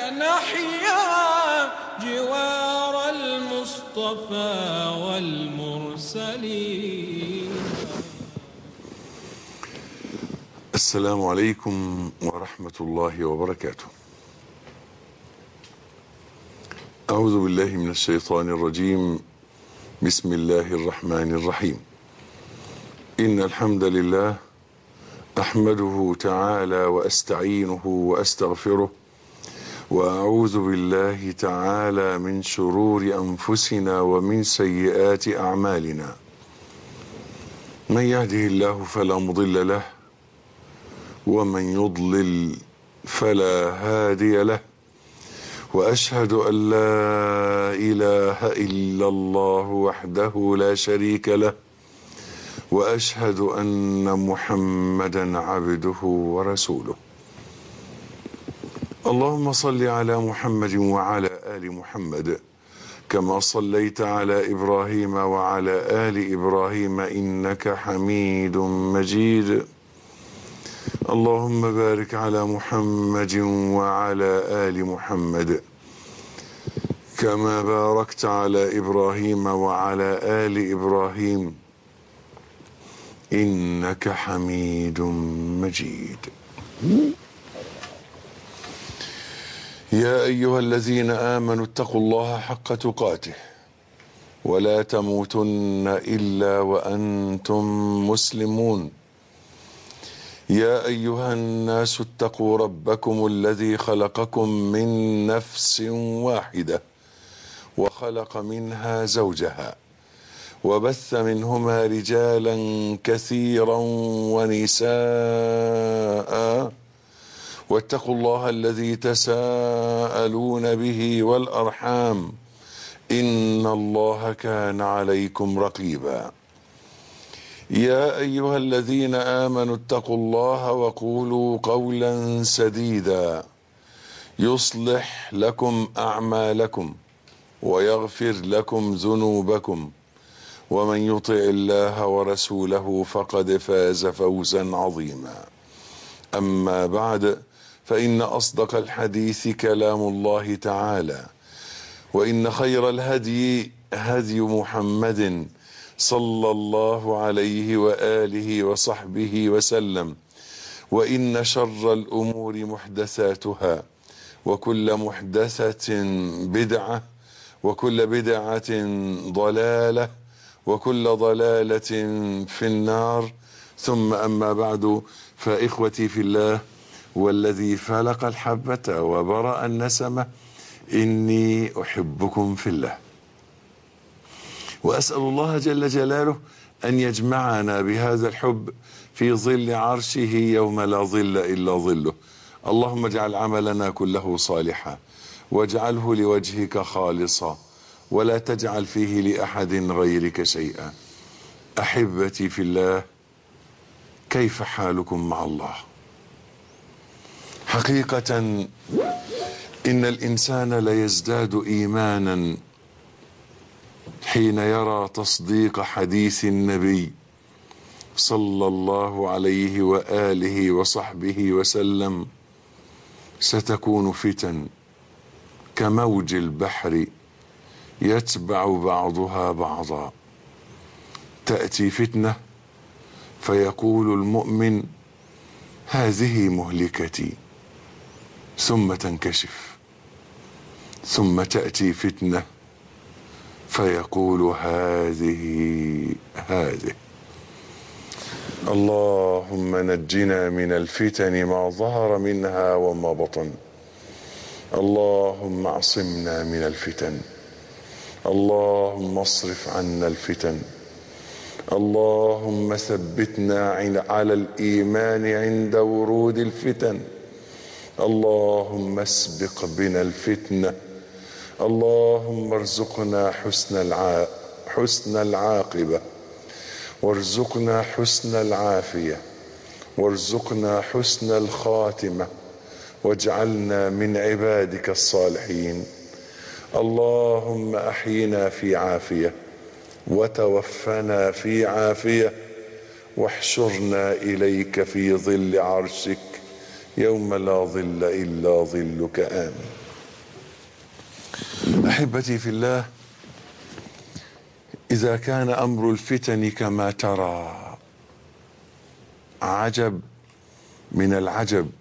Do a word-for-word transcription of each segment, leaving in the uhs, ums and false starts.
نحيا جوار المصطفى والمرسلين. السلام عليكم ورحمة الله وبركاته. أعوذ بالله من الشيطان الرجيم. بسم الله الرحمن الرحيم. إن الحمد لله أحمده تعالى وأستعينه وأستغفره، وأعوذ بالله تعالى من شرور أنفسنا ومن سيئات أعمالنا. من يهده الله فلا مضل له، ومن يضلل فلا هادي له، وأشهد أن لا إله إلا الله وحده لا شريك له، وأشهد أن محمدا عبده ورسوله. اللهم صل على محمد وعلى آل محمد كما صليت على إبراهيم وعلى آل إبراهيم إنك حميد مجيد. اللهم بارك على محمد وعلى آل محمد كما باركت على إبراهيم وعلى آل إبراهيم إنك حميد مجيد. يا أيها الذين آمنوا اتقوا الله حق تقاته ولا تموتن إلا وأنتم مسلمون. يا أيها الناس اتقوا ربكم الذي خلقكم من نفس واحدة وخلق منها زوجها وبث منهما رجالا كثيرا ونساء، واتقوا الله الذي تساءلون به والأرحام إن الله كان عليكم رقيبا. يا أيها الذين آمنوا اتقوا الله وقولوا قولا سديدا يصلح لكم أعمالكم ويغفر لكم ذنوبكم، ومن يطع الله ورسوله فقد فاز فوزا عظيما. أما بعد، فإن أصدق الحديث كلام الله تعالى، وإن خير الهدي هدي محمد صلى الله عليه وآله وصحبه وسلم، وإن شر الأمور محدثاتها، وكل محدثة بدعة، وكل بدعة ضلالة، وكل ضلالة في النار. ثم أما بعد، فإخوتي في الله والذي فلق الحبة وبرأ النسمة، إني أحبكم في الله، وأسأل الله جل جلاله أن يجمعنا بهذا الحب في ظل عرشه يوم لا ظل إلا ظله. اللهم اجعل عملنا كله صالحا، واجعله لوجهك خالصا، ولا تجعل فيه لأحد غيرك شيئا. أحبتي في الله، كيف حالكم مع الله؟ حقيقة إن الإنسان ليزداد إيمانا حين يرى تصديق حديث النبي صلى الله عليه وآله وصحبه وسلم: ستكون فتن كموج البحر يتبع بعضها بعضا. تأتي فتنة فيقول المؤمن: هذه مهلكتي، ثم تنكشف، ثم تأتي فتنة فيقول: هذه هذه. اللهم نجنا من الفتن ما ظهر منها وما بطن. اللهم اعصمنا من الفتن. اللهم اصرف عنا الفتن. اللهم ثبتنا على الإيمان عند ورود الفتن. اللهم اسبق بنا الفتنة. اللهم ارزقنا حسن الع... حسن العاقبة، وارزقنا حسن العافية، وارزقنا حسن الخاتمة، واجعلنا من عبادك الصالحين. اللهم أحينا في عافية، وتوفنا في عافية، واحشرنا إليك في ظل عرشك يوم لا ظل إلا ظلك. آمين. أحبتي في الله، إذا كان أمر الفتن كما ترى عجب من العجب،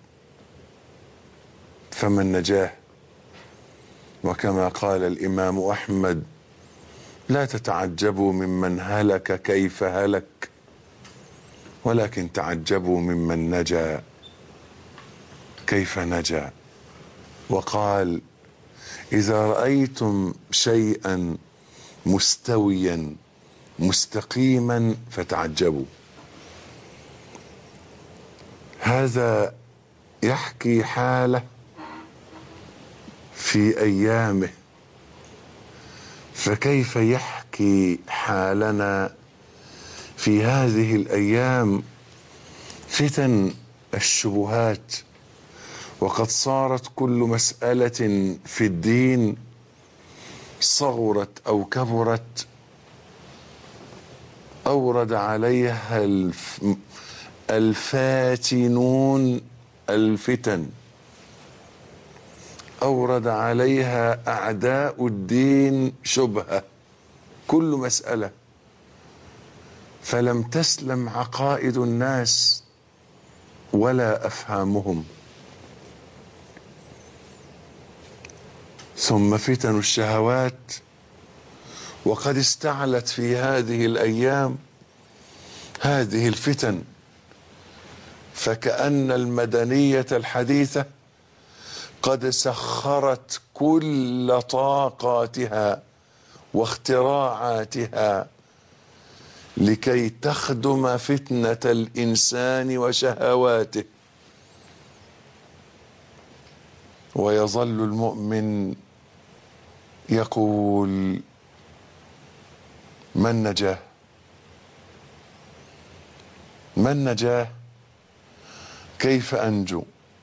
فما النجاة؟ وكما قال الإمام أحمد: لا تتعجبوا ممن هلك كيف هلك، ولكن تعجبوا ممن نجا كيف نجا. وقال: إذا رأيتم شيئا مستويا مستقيما فتعجبوا. هذا يحكي حاله في أيامه، فكيف يحكي حالنا في هذه الأيام؟ فتن الشبهات، وقد صارت كل مسألة في الدين صغرت أو كبرت أورد عليها الف... الفاتنون الفتن، أورد عليها أعداء الدين شبهة كل مسألة، فلم تسلم عقائد الناس ولا أفهامهم. ثم فتن الشهوات، وقد استعلت في هذه الأيام هذه الفتن، فكأن المدنية الحديثة قد سخرت كل طاقاتها واختراعاتها لكي تخدم فتنة الإنسان وشهواته. ويظل المؤمن يقول: من نجاه؟ من نجاه؟ كيف أنجو؟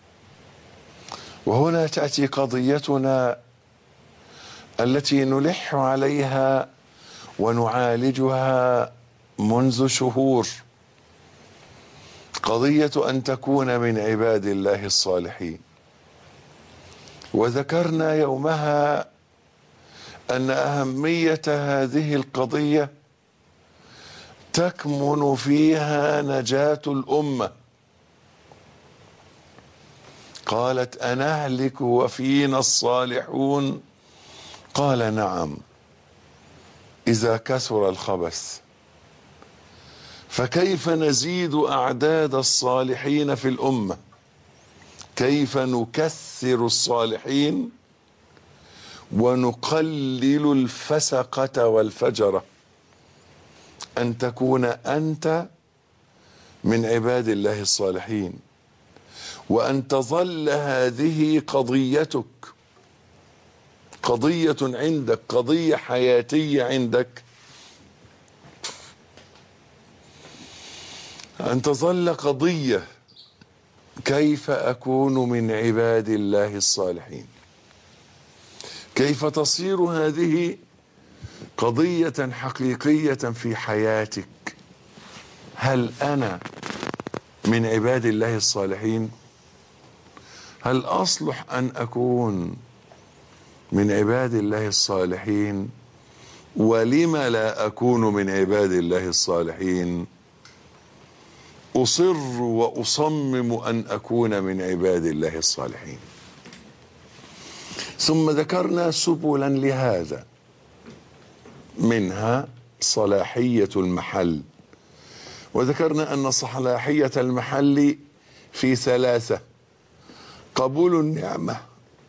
وهنا تأتي قضيتنا التي نلح عليها ونعالجها منذ شهور، قضية أن تكون من عباد الله الصالحين. وذكرنا يومها أن أهمية هذه القضية تكمن فيها نجاة الأمة. قالت: أنهلك وفينا الصالحون؟ قال: نعم، إذا كثر الخبث. فكيف نزيد أعداد الصالحين في الأمة؟ كيف نكثر الصالحين ونقلل الفسقة والفجرة؟ أن تكون أنت من عباد الله الصالحين، وأن تظل هذه قضيتك، قضية عندك، قضية حياتية عندك، أن تظل قضية: كيف أكون من عباد الله الصالحين؟ كيف تصير هذه قضية حقيقية في حياتك؟ هل أنا من عباد الله الصالحين؟ هل أصلح أن أكون من عباد الله الصالحين؟ ولم لا أكون من عباد الله الصالحين؟ أصر وأصمم أن أكون من عباد الله الصالحين. ثم ذكرنا سبلا لهذا، منها صلاحية المحل. وذكرنا أن صلاحية المحل في ثلاثة: قبول النعمة،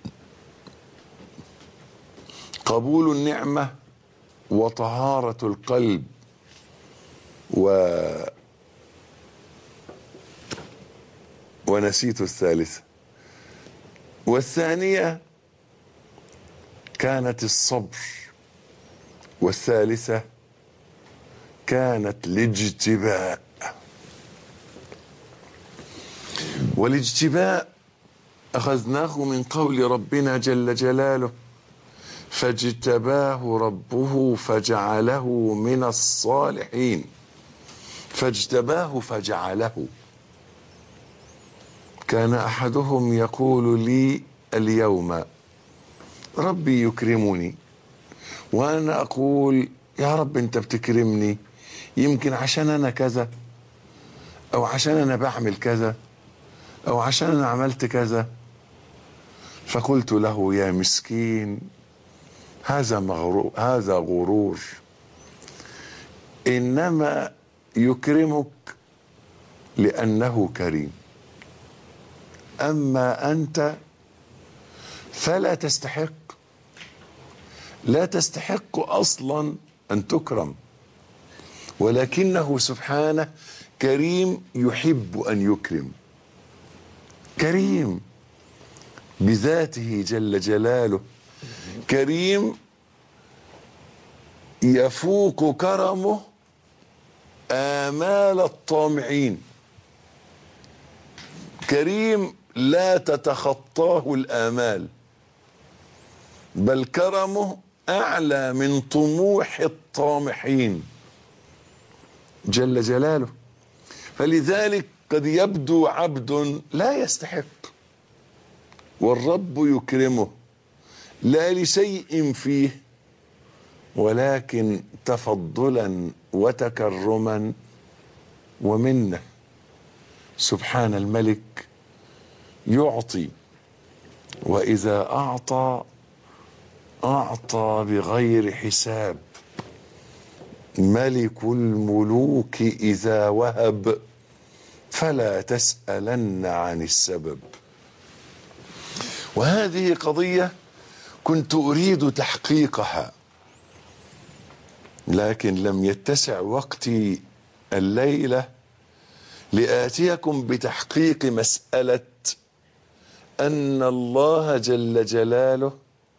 قبول النعمة، وطهارة القلب، و ونسيت الثالثة. والثانية كانت الصبر، والثالثة كانت الاجتباء. والاجتباء أخذناه من قول ربنا جل جلاله: فاجتباه ربه فجعله من الصالحين. فاجتباه فجعله. كان أحدهم يقول لي اليوم: ربي يكرمني وأنا أقول يا رب أنت بتكرمني يمكن عشان أنا كذا، أو عشان أنا بعمل كذا، أو عشان أنا عملت كذا. فقلت له يا مسكين هذا مغرور، هذا غرور، إنما يكرمك لأنه كريم، أما أنت فلا تستحق، لا تستحق أصلا أن تكرم، ولكنه سبحانه كريم يحب أن يكرم، كريم بذاته جل جلاله، كريم يفوق كرمه آمال الطامعين، كريم لا تتخطاه الآمال، بل كرمه أعلى من طموح الطامحين جل جلاله. فلذلك قد يبدو عبد لا يستحق والرب يكرمه لا لشيء فيه، ولكن تفضلا وتكرما ومنه. سبحان الملك يعطي، وإذا أعطى أعطى بغير حساب. ملك الملوك إذا وهب فلا تسألن عن السبب. وهذه قضية كنت أريد تحقيقها، لكن لم يتسع وقتي الليلة لآتيكم بتحقيق مسألة أن الله جل جلاله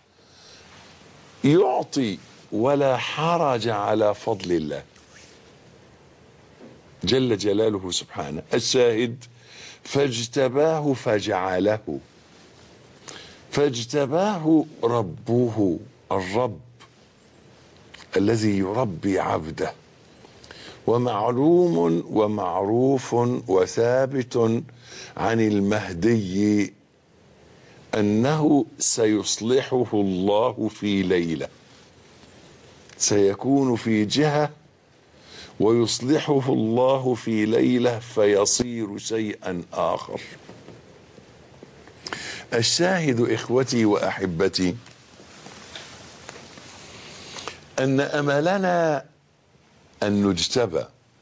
يعطي ولا حرج على فضل الله جل جلاله سبحانه. الشاهد فاجتباه فجعله، فاجتباه ربه، الرب الذي يربي عبده. ومعلوم ومعروف وثابت عن المهدي أنه سيصلحه الله في ليلة، سيكون في جهة ويصلحه الله في ليلة فيصير شيئا آخر. الشاهد إخوتي وأحبتي أن أملنا أن نجتبى،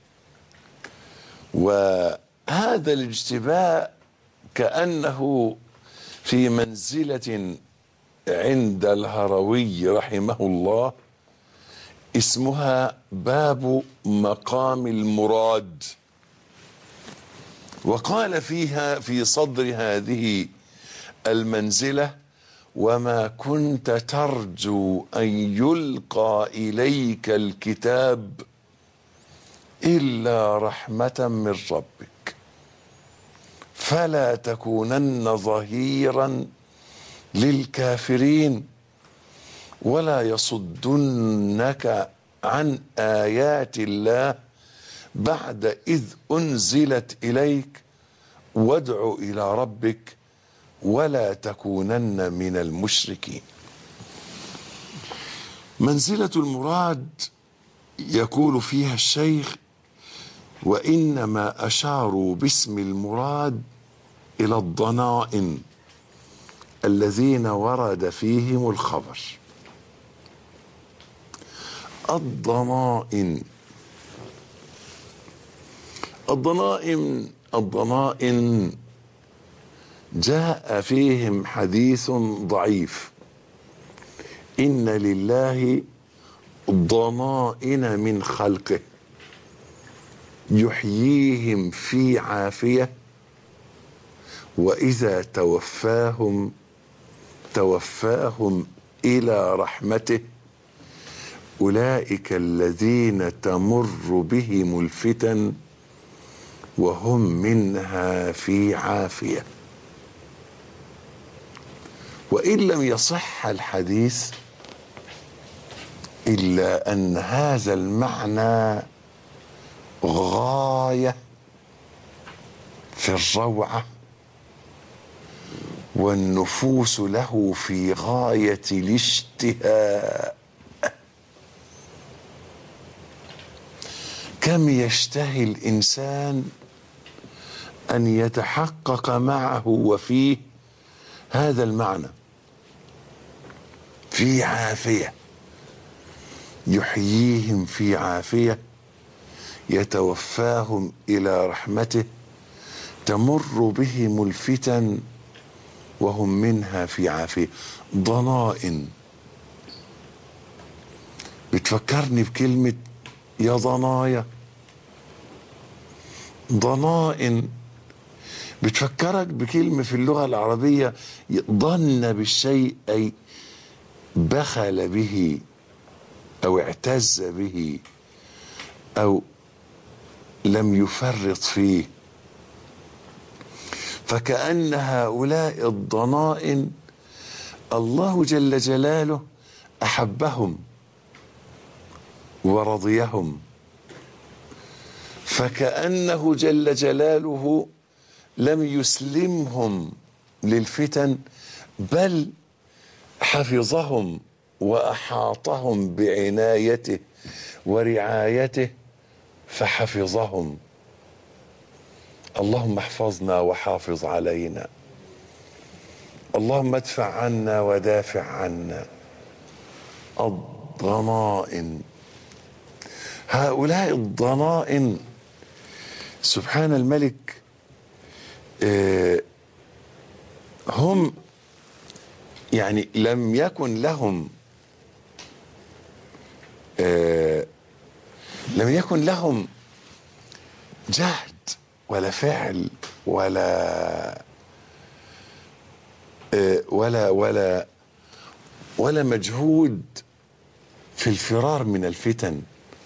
وهذا الاجتباء كأنه في منزلة عند الهروي رحمه الله اسمها باب مقام المراد، وقال فيها في صدر هذه المنزلة: وما كنت ترجو أن يلقى إليك الكتاب إلا رحمة من ربك فلا تكونن ظهيرا للكافرين ولا يصدنك عن آيات الله بعد إذ أنزلت إليك وادع إلى ربك ولا تكونن من المشركين. منزلة المراد يقول فيها الشيخ: وإنما أشاروا باسم المراد إلى الضنائن الذين ورد فيهم الخبر. الضنائن الضنائن الضنائن جاء فيهم حديث ضعيف: إن لله ضنائن من خلقه يحييهم في عافية وإذا توفاهم توفاهم إلى رحمته أولئك الذين تمر بهم الفتن وهم منها في عافية. وإن لم يصح الحديث إلا أن هذا المعنى غاية في الروعة، والنفوس له في غاية الاشتهاء. كم يشتهي الإنسان أن يتحقق معه وفيه هذا المعنى، في عافية، يحييهم في عافية، يتوفاهم إلى رحمته، تمر بهم الفتن وهم منها في عافية. ضنائن، بتفكرني بكلمة يا ضنايا. ضنائن بتفكرك بكلمة في اللغة العربية ضن بالشيء، أي بخل به أو اعتز به أو لم يفرط فيه. فكأن هؤلاء الضنائن الله جل جلاله أحبهم ورضيهم، فكأنه جل جلاله لم يسلمهم للفتن، بل حفظهم وأحاطهم بعنايته ورعايته فحفظهم. اللهم احفظنا وحافظ علينا، اللهم ادفع عنا ودافع عنا. الضنائن، هؤلاء الضنائن سبحان الملك، آه هم يعني لم يكن لهم آه لم يكن لهم جهد ولا فعل ولا آه ولا ولا ولا مجهود في الفرار من الفتن،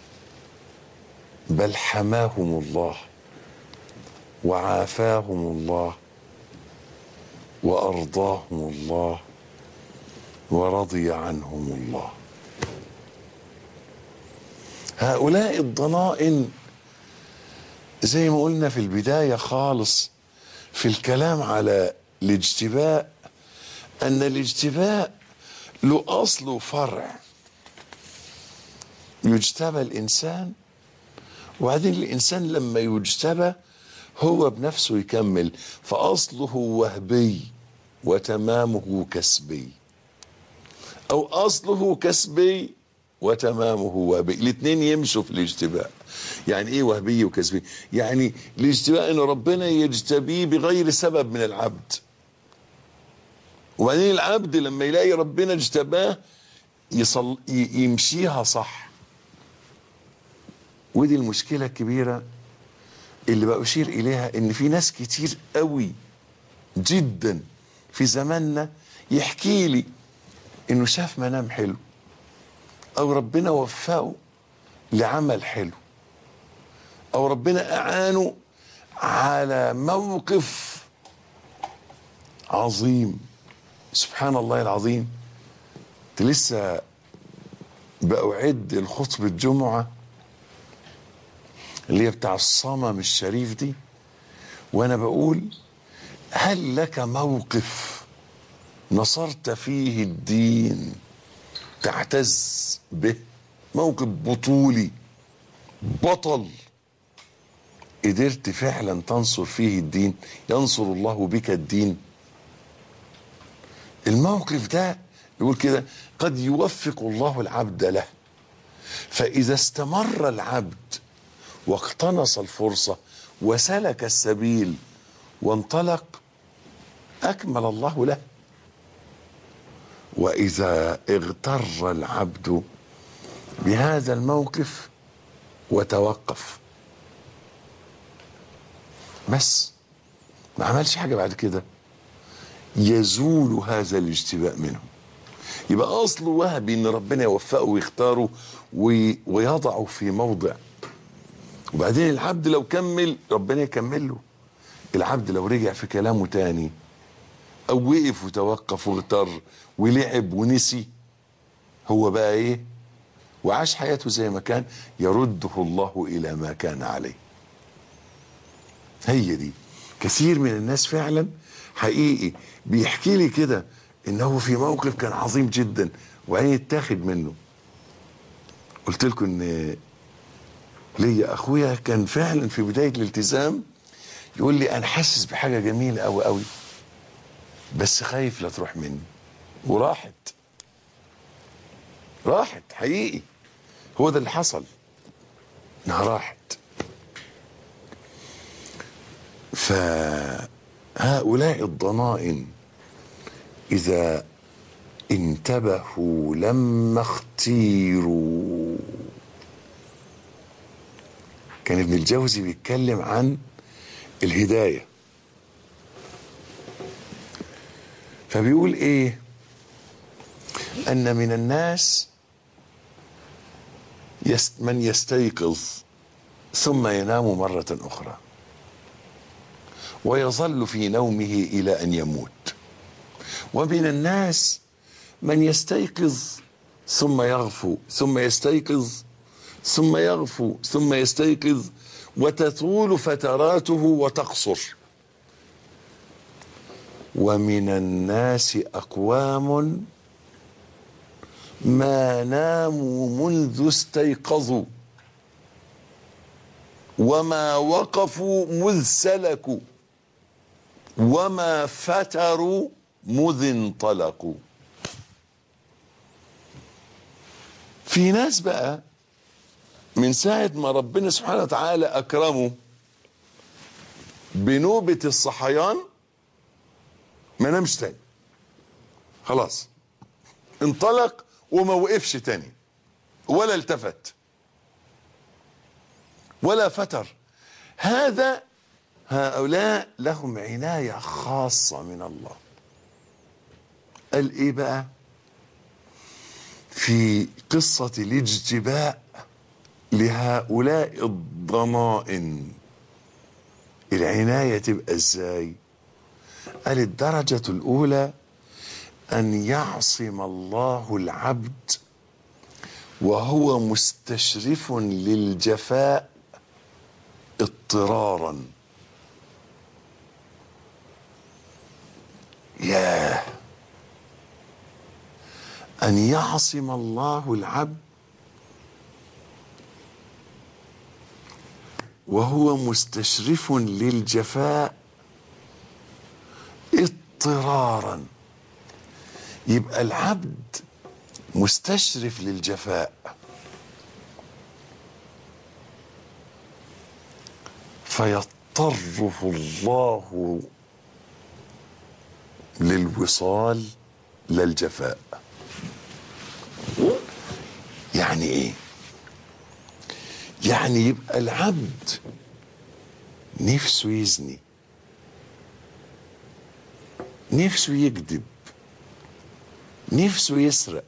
بل حماهم الله وعافاهم الله وأرضاهم الله ورضي عنهم الله. هؤلاء الضنائن زي ما قلنا في البداية خالص في الكلام على الاجتباء، أن الاجتباء له أصل وفرع. يجتبى الإنسان، وبعدين الإنسان لما يجتبى هو بنفسه يكمل، فأصله وهبي وتمامه كسبي، أو أصله كسبي وتمامه وهبي. الاثنين يمشوا في الاجتباء. يعني إيه وهبي وكسبي؟ يعني الاجتباء إن ربنا يجتبيه بغير سبب من العبد، وبعدين العبد لما يلاقي ربنا اجتباه يصل يمشيها صح. ودي المشكلة الكبيرة اللي بأشير إليها، إن في ناس كتير قوي جدا في زماننا يحكي لي إنه شاف منام حلو أو ربنا وفقه لعمل حلو أو ربنا أعانه على موقف عظيم. سبحان الله العظيم. لسه بأعد الخطبة الجمعة اللي هي بتاع الصمم الشريف دي، وانا بقول هل لك موقف نصرت فيه الدين تعتز به، موقف بطولي بطل قدرت فعلا تنصر فيه الدين، ينصر الله بك الدين؟ الموقف ده يقول كده قد يوفق الله العبد له، فإذا استمر العبد واقتنص الفرصة وسلك السبيل وانطلق أكمل الله له. وإذا اغتر العبد بهذا الموقف وتوقف بس ما عملش حاجة بعد كده، يزول هذا الاجتباء منه. يبقى أصله وهبي إن ربنا يوفقه ويختاره ويضعه في موضع، وبعدين العبد لو كمل ربنا يكمل له. العبد لو رجع في كلامه تاني او وقف وتوقف واغتر ولعب ونسي، هو بقى ايه وعاش حياته زي ما كان، يرده الله الى ما كان عليه. هي دي كثير من الناس فعلا حقيقي بيحكي لي كده انه في موقف كان عظيم جدا وبعدين يتاخد منه. قلت لكم ان ليا اخويا كان فعلا في بدايه الالتزام يقول لي انا حاسس بحاجه جميله قوي قوي بس خايف لا تروح مني، وراحت راحت حقيقي، هو ده اللي حصل، انها راحت. فهؤلاء الضنائن اذا انتبهوا لما اختيروا. كان ابن الجوزي بيتكلم عن الهداية، فبيقول ايه؟ ان من الناس يست من يستيقظ ثم ينام مرة اخرى ويظل في نومه الى ان يموت، ومن الناس من يستيقظ ثم يغفو ثم يستيقظ ثم يغفو ثم يستيقظ وتطول فتراته وتقصر، ومن الناس أقوام ما ناموا منذ استيقظوا وما وقفوا مذ سلكوا وما فتروا مذ انطلقوا. في ناس بقى من ساعة ما ربنا سبحانه وتعالى أكرمه بنوبة الصحيان ما نامش تاني، خلاص انطلق وما وقفش تاني ولا التفت ولا فتر. هذا هؤلاء لهم عناية خاصة من الله. قال ايه بقى في قصة الاجتباء لهؤلاء الضمائن؟ العناية تبقى ازاي؟ قال الدرجة الأولى أن يعصم الله العبد وهو مستشرف للجفاء اضطرارا. ياه، أن يعصم الله العبد وهو مستشرف للجفاء اضطرارا. يبقى العبد مستشرف للجفاء، فيضطره الله للوصال للجفاء. يعني ايه؟ يعني يبقى العبد نفسه يزني، نفسه يكذب، نفسه يسرق،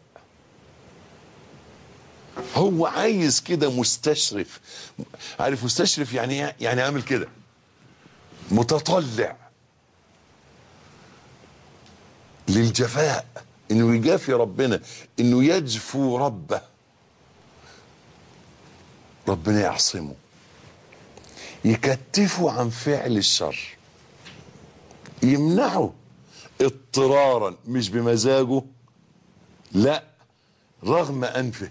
هو عايز كده مستشرف. عارف مستشرف يعني ايه؟ يعني عامل كده متطلع للجفاء، انه يجافي ربنا، انه يجفو ربه، ربنا يعصمه، يكتفه عن فعل الشر، يمنعه اضطرارا مش بمزاجه، لا رغم انفه.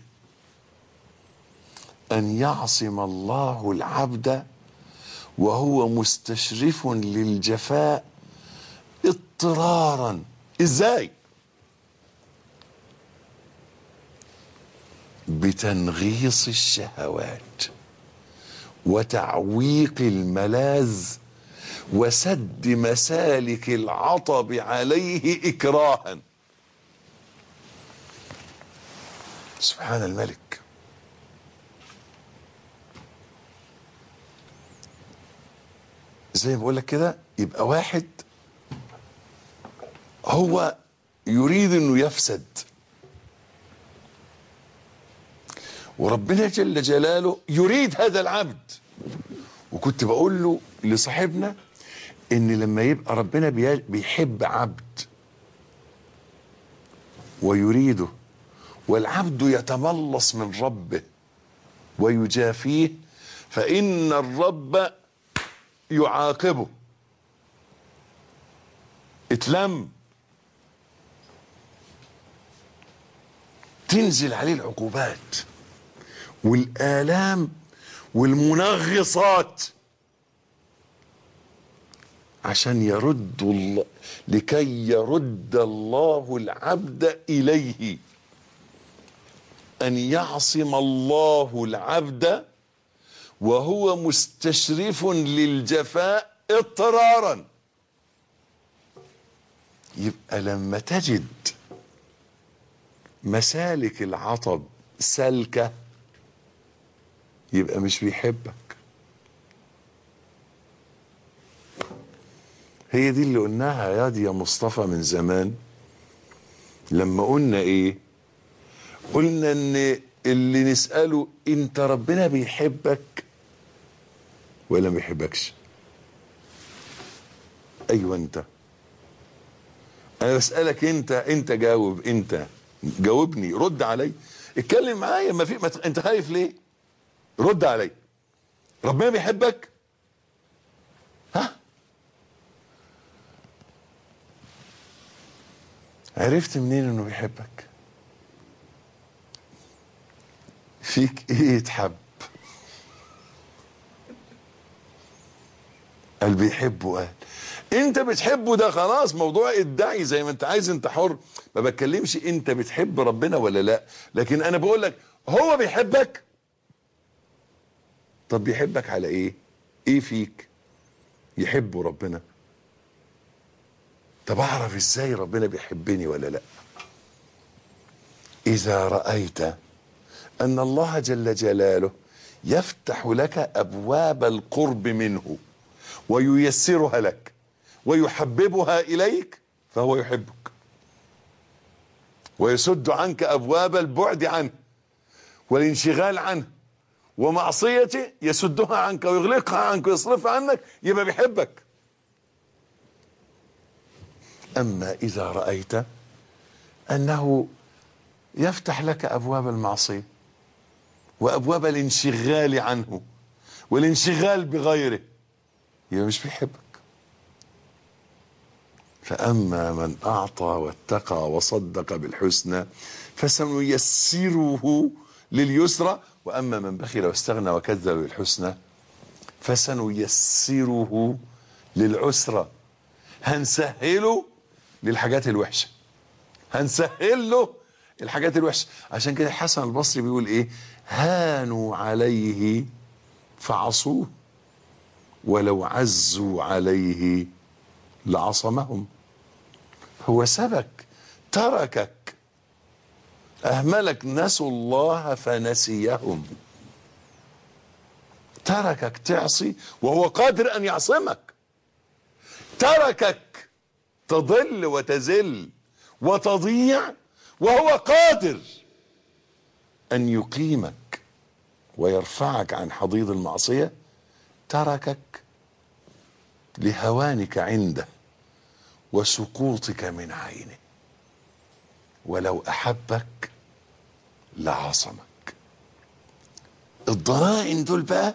ان يعصم الله العبد وهو مستشرف للجفاء اضطرارا. ازاي؟ بتنغيص الشهوات وتعويق الملاذ وسد مسالك العطب عليه إكراها. سبحان الملك. زي ما بقول لك كده، يبقى واحد هو يريد انه يفسد، وربنا جل جلاله يريد هذا العبد. وكنت بقول له لصاحبنا ان لما يبقى ربنا بيحب عبد ويريده، والعبد يتملص من ربه ويجافيه، فإن الرب يعاقبه. اتلم، تنزل عليه العقوبات والآلام والمنغصات عشان يرد الله، لكي يرد الله العبد إليه، أن يعصم الله العبد وهو مستشرف للجفاء اضطرارا. يبقى لما تجد مسالك العطب سالكة يبقى مش بيحبك. هي دي اللي قلناها يا دي يا مصطفى من زمان، لما قلنا ايه؟ قلنا ان اللي نسأله انت ربنا بيحبك ولا ما بيحبكش؟ ايوه انت. انا بسألك انت، انت جاوب، انت جاوبني، رد علي، اتكلم معايا. ما في ما ت... انت خايف ليه؟ رد علي. ربنا بيحبك؟ ها؟ عرفت منين انه بيحبك؟ فيك ايه يتحب؟ قال بيحبه. قال انت بتحبه، ده خلاص موضوع ادعي زي ما انت عايز، انت حر. ما بتكلمش انت بتحب ربنا ولا لا، لكن انا بقول لك هو بيحبك. طب بيحبك على ايه؟ ايه فيك يحبه ربنا؟ طب اعرف ازاي ربنا بيحبني ولا لا؟ اذا رأيت ان الله جل جلاله يفتح لك ابواب القرب منه وييسرها لك ويحببها اليك، فهو يحبك. ويسد عنك ابواب البعد عنه والانشغال عنه ومعصيته، يسدها عنك ويغلقها عنك ويصرفها عنك، يبقى بيحبك. اما اذا رأيت انه يفتح لك ابواب المعصية وابواب الانشغال عنه والانشغال بغيره، يبقى مش بيحبك. فاما من اعطى واتقى وصدق بالحسنى فسنيسره لليسرى، واما من بخل واستغنى وكذب بالحسنى فسنيسره للعسرى. هنسهله للحاجات الوحشه، هنسهل له الحاجات الوحشه. عشان كده الحسن البصري بيقول ايه؟ هانوا عليه فعصوه ولو عزوا عليه لعصمهم. هو سبك، تركك، اهملك، نسوا الله فنسيهم. تركك تعصي وهو قادر ان يعصمك، تركك تضل وتزل وتضيع وهو قادر ان يقيمك ويرفعك عن حضيض المعصية. تركك لهوانك عنده وسقوطك من عينه، ولو احبك لعصمك. الضنائن دول بقى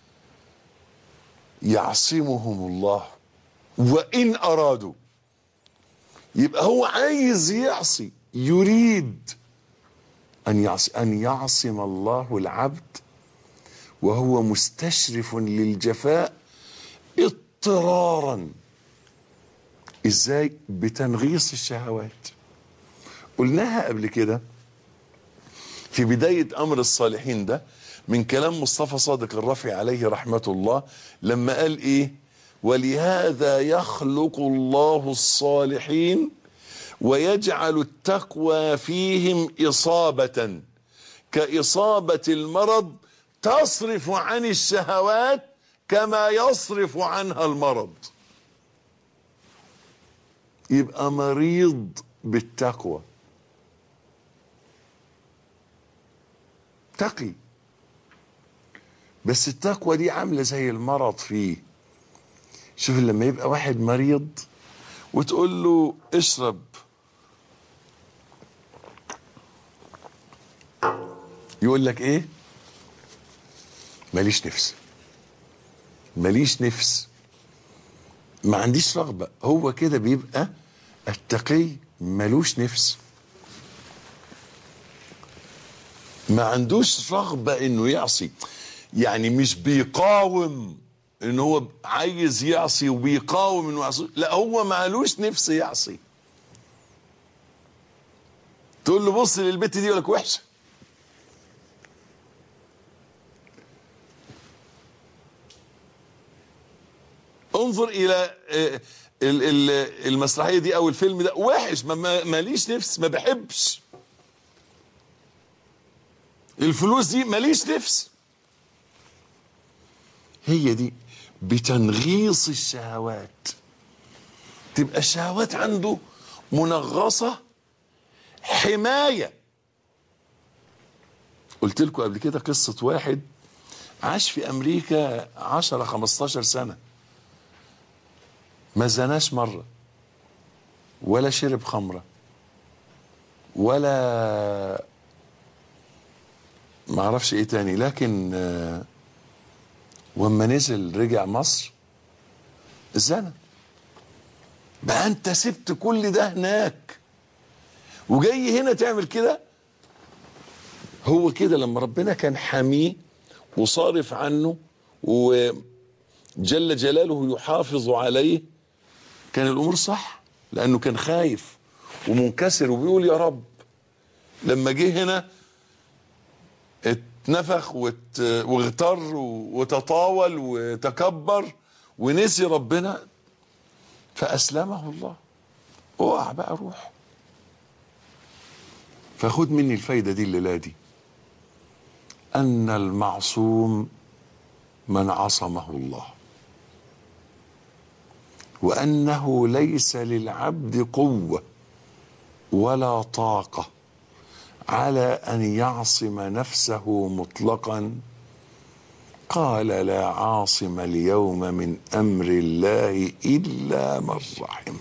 يعصمهم الله وان ارادوا. يبقى هو عايز يعصي، يريد ان يعصي، ان يعصم الله العبد وهو مستشرف للجفاء اضطرارا. ازاي؟ بتنغيص الشهوات. قلناها قبل كده في بداية امر الصالحين ده من كلام مصطفى صادق الرفعي عليه رحمة الله، لما قال ايه؟ ولهذا يخلق الله الصالحين ويجعل التقوى فيهم إصابة كإصابة المرض تصرف عن الشهوات كما يصرف عنها المرض. يبقى مريض بالتقوى، تقي، بس التقوى دي عاملة زي المرض فيه. شوف لما يبقى واحد مريض وتقول له اشرب، يقول لك ايه؟ ماليش نفس، ماليش نفس، ما عنديش رغبة. هو كده بيبقى التقي مالوش نفس، ما عندوش رغبة انه يعصي. يعني مش بيقاوم ان هو عايز يعصي وبيقاوم انه يعصي، لا هو معلوش نفس يعصي. تقول له بص للبت دي، يقول لك وحشه. انظر الى المسرحيه دي او الفيلم ده، وحش، ماليش نفس، ما بحبش. الفلوس دي ماليش نفس. هي دي بتنغيص الشهوات، تبقى الشهوات عنده منغصة حماية. قلت لكم قبل كده قصة واحد عاش في أمريكا عشرة خمستاشر سنة، ما زناش مرة ولا شرب خمرة ولا ما اعرفش ايه تاني، لكن وما نزل رجع مصر زنى. بقى انت سبت كل ده هناك وجاي هنا تعمل كده؟ هو كده لما ربنا كان حاميه وصارف عنه وجل جلاله يحافظ عليه كان الامور صح، لانه كان خايف ومنكسر وبيقول يا رب. لما جه هنا اتنفخ واغتر وتطاول وتكبر ونسي ربنا فأسلمه الله. اوعى بقى روح. فخد مني الفايدة دي الليلة دي، أن المعصوم من عصمه الله، وأنه ليس للعبد قوة ولا طاقة على أن يعصم نفسه مطلقا. قال لا عاصم اليوم من أمر الله إلا من رحم.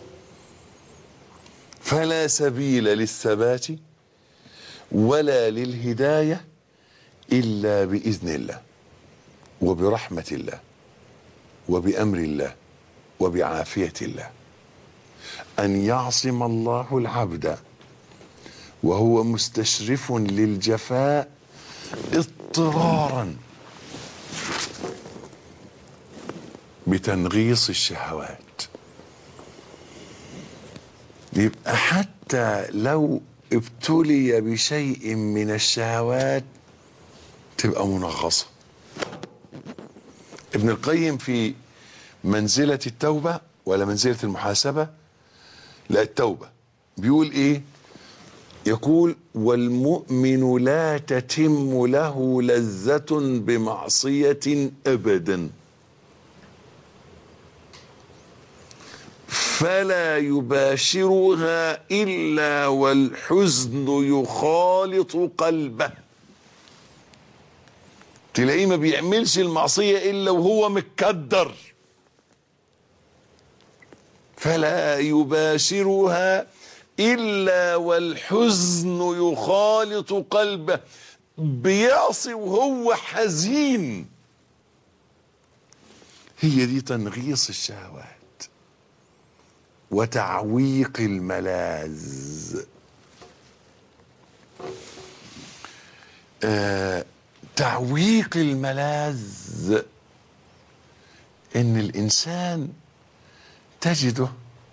فلا سبيل للثبات ولا للهداية إلا بإذن الله وبرحمة الله وبأمر الله وبعافية الله. أن يعصم الله العبد وهو مستشرف للجفاء اضطرارا بتنغيص الشهوات. يبقى حتى لو ابتلي بشيء من الشهوات تبقى منغصة. ابن القيم في منزلة التوبة ولا منزلة المحاسبة، لا التوبة، بيقول ايه؟ يقول والمؤمن لا تتم له لذة بمعصية أبدا، فلا يباشرها إلا والحزن يخالط قلبه. تلاقيه ما بيعملش المعصية إلا وهو متكدر. فلا يباشرها إلا والحزن يخالط قلبه، بيعصي وهو حزين. هي دي تنغيص الشهوات وتعويق الملاذ. آه تعويق الملاذ ان الانسان تجده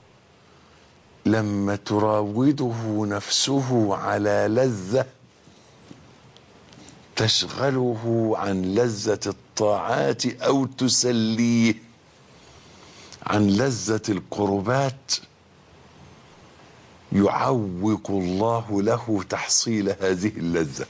لما تراوده نفسه على لذة تشغله عن لذة الطاعات او تسليه عن لذة القربات، يعوق الله له تحصيل هذه اللذة.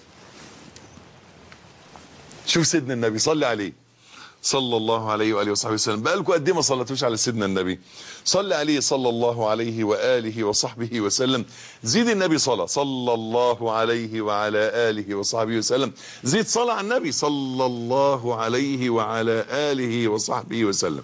شوف سيدنا النبي، صلي عليه صلى الله عليه وآله وصحبه وسلم. بقالكم قد ايه ما صليتوش على سيدنا النبي؟ صلي عليه صلى الله عليه وآله وصحبه وسلم. زيد النبي صلاة صلى الله عليه وعلى آله وصحبه وسلم. زيد صلاة على النبي صلى الله عليه وعلى آله وصحبه وسلم.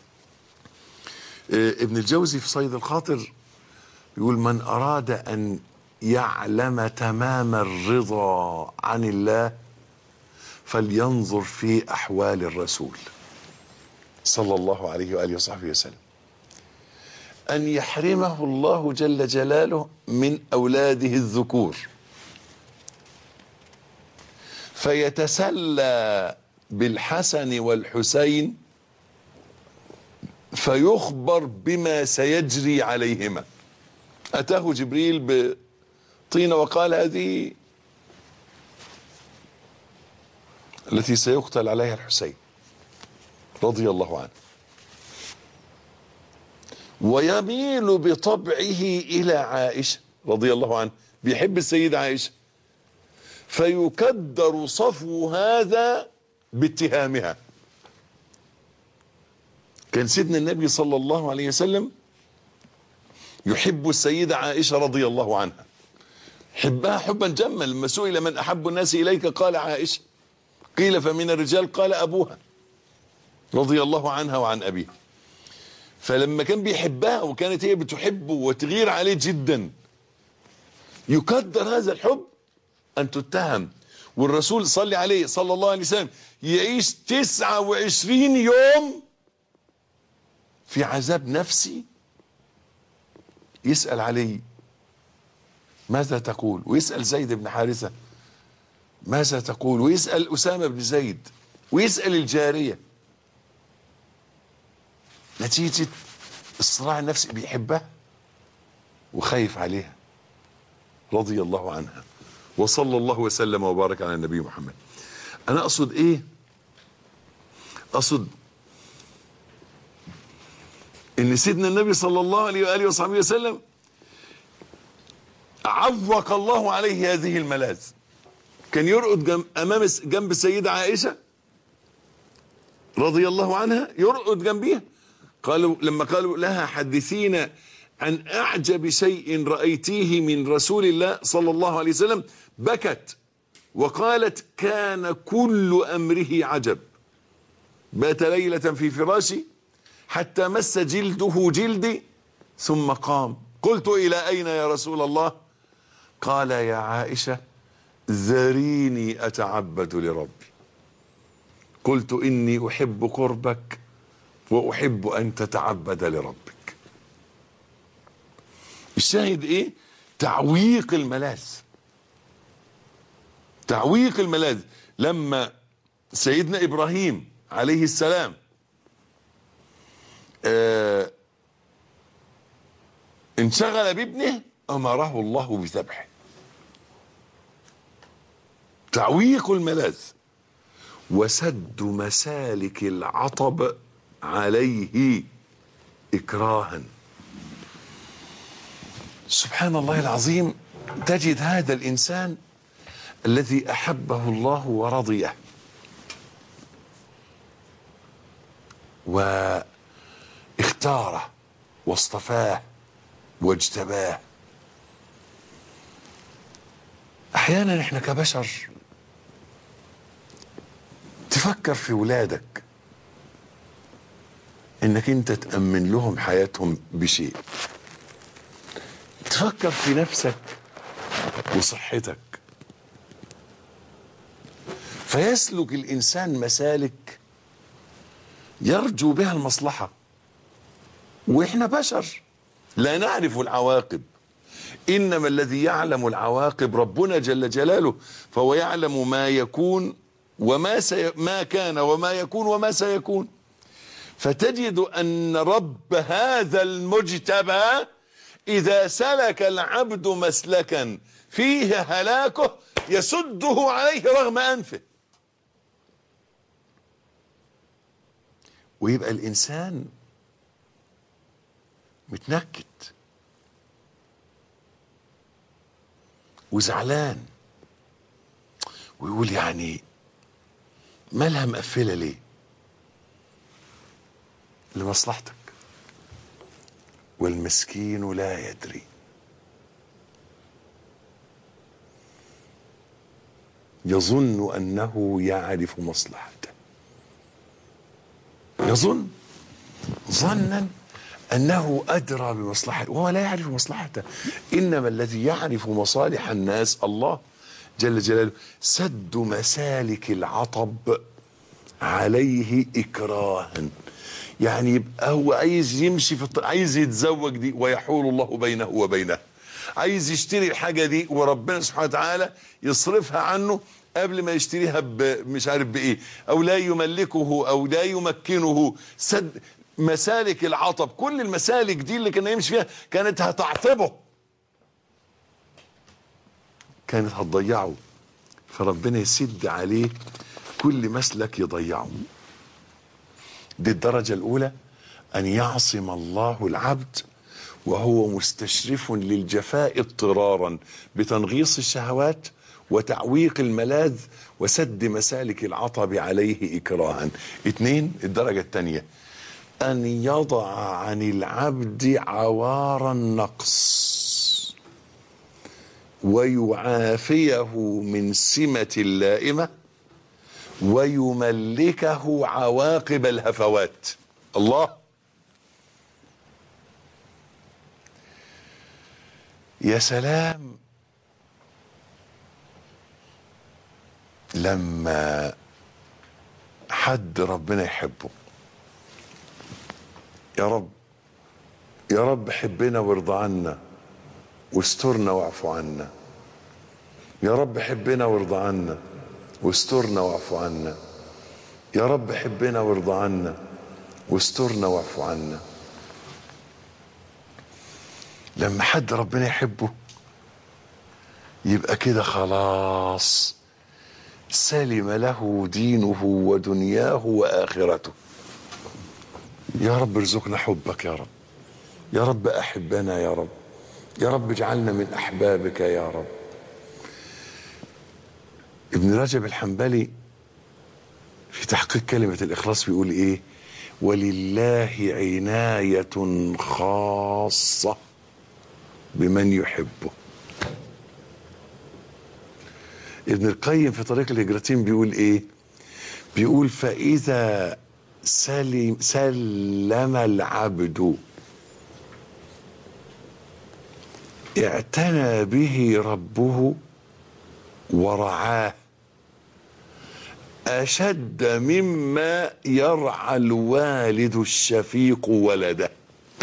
ابن الجوزي في صيد الخاطر يقول من أراد أن يعلم تمام الرضا عن الله فلينظر في أحوال الرسول صلى الله عليه وآله وصحبه وسلم. أن يحرمه الله جل جلاله من أولاده الذكور فيتسلى بالحسن والحسين فيخبر بما سيجري عليهما. أتاه جبريل بطينة وقال هذه التي سيقتل عليها الحسين رضي الله عنه، ويميل بطبعه إلى عائشة رضي الله عنه، بيحب السيدة عائشة، فيكدر صفو هذا باتهامها. كان سيدنا النبي صلى الله عليه وسلم يحب السيدة عائشة رضي الله عنها، حبها حبا جما. لما سئل من أحب الناس إليك قال عائشة، قيل فمن الرجال قال أبوها رضي الله عنها وعن أبيها. فلما كان بيحبها وكانت هي بتحبه وتغير عليه جدا، يقدر هذا الحب أن تتهم. والرسول صلى عليه صلى الله عليه وسلم يعيش تسعة وعشرين يوم في عذاب نفسي، يسأل علي ماذا تقول، ويسأل زيد بن حارثة ماذا تقول، ويسأل أسامة بن زيد، ويسأل الجارية، نتيجة الصراع النفسي. بيحبها وخايف عليها رضي الله عنها، وصلى الله وسلم وبارك على النبي محمد. أنا أقصد إيه؟ أقصد إن سيدنا النبي صلى الله عليه وآله وصحبه وسلم عوق الله عليه هذه الملاذ. كان يرقد جنب أمام جنب السيدة عائشة رضي الله عنها، يرقد جنبيها. قالوا لما قالوا لها حدثينا عن أعجب شيء رأيتيه من رسول الله صلى الله عليه وسلم، بكت وقالت كان كل أمره عجب، بات ليلة في فراشي حتى مس جلده جلدي ثم قام، قلت إلى أين يا رسول الله؟ قال يا عائشة ذريني أتعبد لربي. قلت إني أحب قربك وأحب أن تتعبد لربك. الشاهد إيه؟ تعويق الملاذ، تعويق الملاذ. لما سيدنا إبراهيم عليه السلام آه انشغل بابنه أمره الله بذبحه. تعويق الملاذ وسد مسالك العطب عليه إكراها. سبحان الله العظيم، تجد هذا الإنسان الذي أحبه الله ورضيه واختاره واصطفاه واجتباه. أحيانا إحنا كبشر تفكر في ولادك إنك أنت تأمن لهم حياتهم بشيء، تفكر في نفسك وصحتك، فيسلك الإنسان مسالك يرجو بها المصلحة، وإحنا بشر لا نعرف العواقب. إنما الذي يعلم العواقب ربنا جل جلاله، فهو يعلم ما يكون وما سي... ما كان وما يكون وما سيكون. فتجد أن رب هذا المجتبى إذا سلك العبد مسلكا فيه هلاكه يسده عليه رغم أنفه، ويبقى الإنسان متنكد وزعلان ويقول يعني مالها مقفلة ليه؟ لمصلحتك. والمسكين لا يدري. يظن أنه يعرف مصلحته، يظن ظنا أنه أدرى بمصلحته وهو لا يعرف مصلحته. إنما الذي يعرف مصالح الناس الله جل جلاله. سد مسالك العطب عليه إكراها، يعني يبقى هو عايز يمشي في الط... عايز يتزوج دي ويحول الله بينه وبينه، عايز يشتري الحاجة دي وربنا سبحانه وتعالى يصرفها عنه قبل ما يشتريها مش عارف بايه، او لا يملكه او لا يمكنه. سد مسالك العطب، كل المسالك دي اللي كان يمشي فيها كانت هتعطبه، كانت هتضيعه، فربنا يسد عليه كل مسلك يضيعه. دي الدرجة الأولى، أن يعصم الله العبد وهو مستشرف للجفاء اضطرارا بتنغيص الشهوات وتعويق الملاذ وسد مسالك العطب عليه إكراها. اتنين، الدرجة الثانية، أن يضع عن العبد عوار النقص ويعافيه من سمة اللائمة ويملكه عواقب الهفوات. الله، يا سلام لما حد ربنا يحبه. يا رب يا رب حبنا وارضى عنا واسترنا واعف عنا. يا رب حبنا وارضى عنا واسترنا واعف عنا. يا رب حبنا وارضى عنا واسترنا واعف عنا. لما حد ربنا يحبه يبقى كده خلاص سلم له دينه ودنياه وآخرته. يا رب ارزقنا حبك يا رب. يا رب أحبنا يا رب. يا رب اجعلنا من أحبابك يا رب. ابن رجب الحنبلي في تحقيق كلمة الإخلاص بيقول إيه؟ ولله عناية خاصة بمن يحبه. ابن القيم في طريق الهجرتين بيقول ايه؟ بيقول فإذا سلم, سلم العبد اعتنى به ربه ورعاه أشد مما يرعى الوالد الشفيق ولده.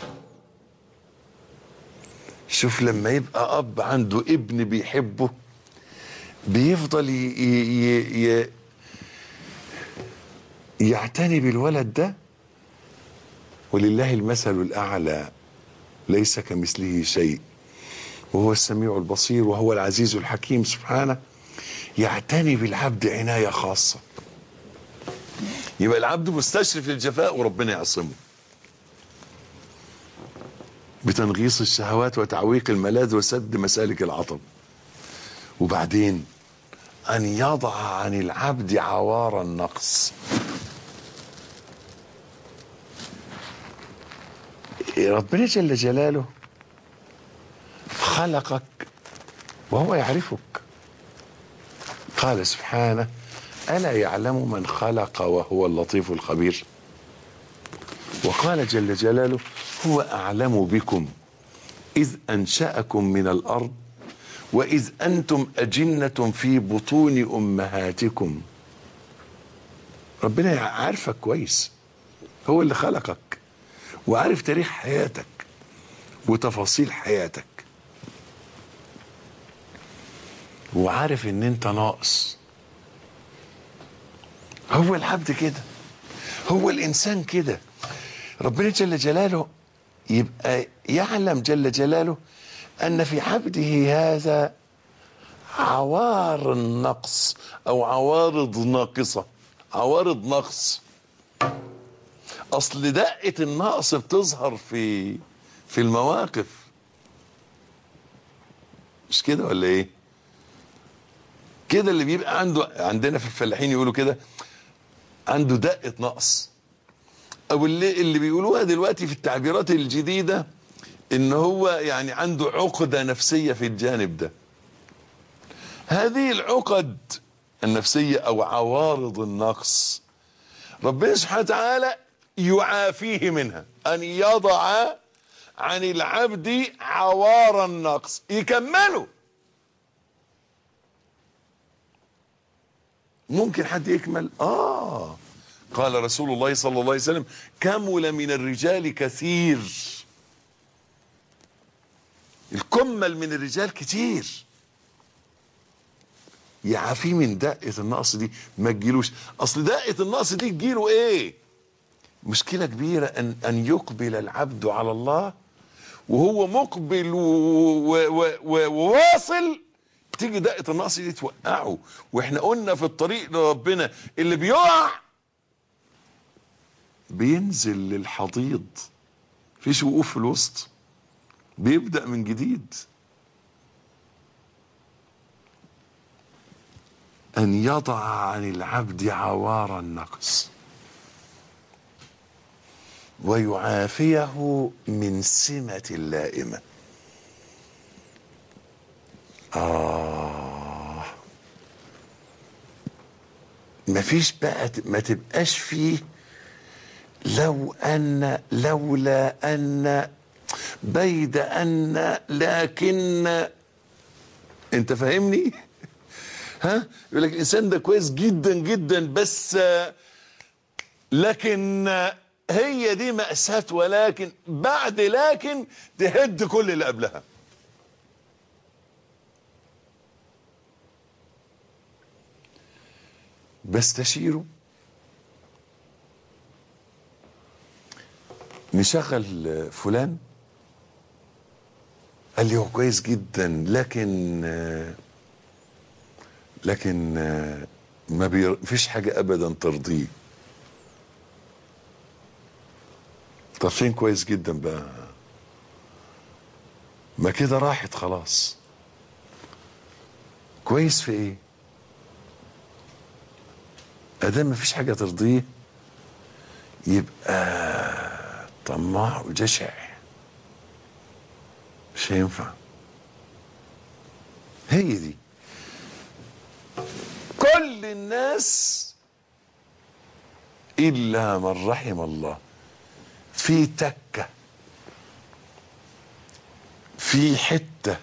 شوف لما يبقى أب عنده ابن بيحبه بيفضل ي... ي... ي... يعتني بالولد ده. ولله المثل الأعلى ليس كمثله شيء وهو السميع البصير وهو العزيز الحكيم سبحانه. يعتني بالعبد عناية خاصة. يبقى العبد مستشرف للجفاء وربنا يعصمه بتنغيص الشهوات وتعويق الملاذ وسد مسالك العطب. وبعدين أن يضع عن العبد عوار النقص. ربنا جل جلاله خلقك وهو يعرفك. قال سبحانه ألا يعلم من خلق وهو اللطيف الخبير. وقال جل جلاله هو أعلم بكم إذ أنشأكم من الأرض وإذ أنتم أجنة في بطون أمهاتكم. ربنا عارفك كويس، هو اللي خلقك وعارف تاريخ حياتك وتفاصيل حياتك وعارف ان انت ناقص. هو العبد كده، هو الإنسان كده. ربنا جل جلاله يبقى يعلم جل جلاله أن في عبده هذا عوار النقص أو عوارض ناقصة. عوارض نقص، أصل دقة النقص بتظهر في في المواقف، مش كده ولا إيه؟ كده اللي بيبقى عنده، عندنا في الفلاحين يقولوا كده عنده دقة نقص، أو اللي, اللي بيقولوها دلوقتي في التعبيرات الجديدة إن هو يعني عنده عقدة نفسية في الجانب ده. هذه العقد النفسية أو عوارض النقص ربنا سبحانه وتعالى يعافيه منها. أن يضع عن العبد عوار النقص، يكمله. ممكن حد يكمل؟ آه قال رسول الله صلى الله عليه وسلم كمل من الرجال كثير الكمل من الرجال كتير، يعافيه من دقة النقص دي ما تجيلوش. اصل دقة النقص دي تجيله ايه؟ مشكلة كبيرة ان ان يقبل العبد على الله وهو مقبل وواصل، تيجي دقة النقص دي توقعه. واحنا قلنا في الطريق لربنا اللي بيقع بينزل للحضيض، فيش وقوف في الوسط، بيبدأ من جديد. أن يضع عن العبد عوار النقص ويعافيه من سمة اللائمة. آه مفيش بقى، ما تبقاش فيه لو أن لولا أن بيد أن لكن. أنت فاهمني؟ ها؟ يقول لك الإنسان ده كويس جدا جدا بس لكن هي دي مأساة، ولكن بعد لكن تهد كل اللي قبلها. بستشيره، نشغل فلان، قال لي هو كويس جدا لكن لكن ما بيفيش حاجة ابدا ترضيه. طب فين كويس جدا بقى؟ ما كده راحت خلاص. كويس في ايه؟ ادام ما فيش حاجة ترضيه يبقى طماع وجشع، مش هينفع. هي دي كل الناس الا من رحم الله في تكة، في حتة،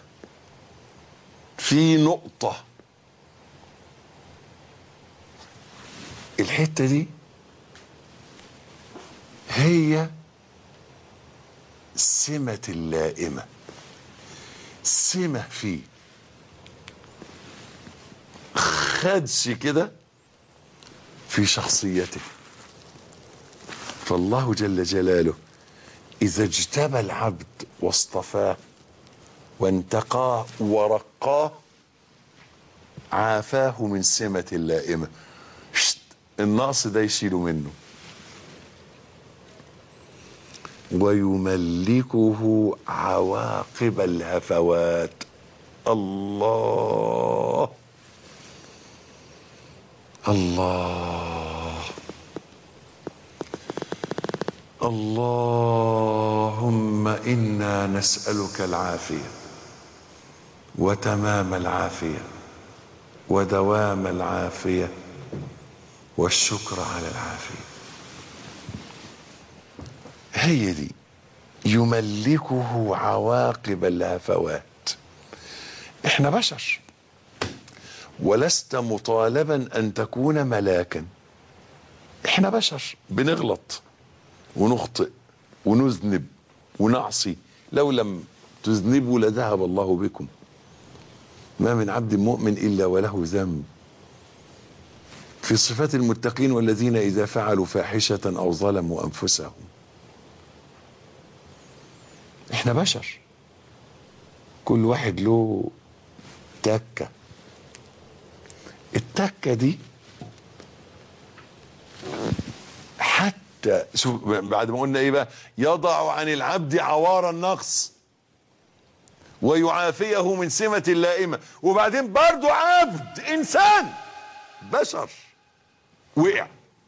في نقطة. الحتة دي هي سمة اللائمة، سمة فيه خدش كده في شخصيته. فالله جل جلاله إذا اجتبى العبد واصطفاه وانتقاه ورقاه عافاه من سمة اللائمة، النقص ده يشيله منه. ويملكه عواقب الهفوات. الله الله اللهم إنا نسألك العافية وتمام العافية ودوام العافية والشكر على العافية. هي دي يملكه عواقب الهفوات. احنا بشر ولست مطالبا ان تكون ملاكا. احنا بشر بنغلط ونخطئ ونذنب ونعصي. لو لم تذنبوا لذهب الله بكم. ما من عبد مؤمن الا وله ذنب. في صفات المتقين والذين اذا فعلوا فاحشة او ظلموا انفسهم. احنا بشر كل واحد له تكة. التكة دي حتى شوف بعد ما قلنا ايه بقى، يضع عن العبد عوار النقص ويعافيه من سمة اللائمة، وبعدين برضو عبد انسان بشر وقع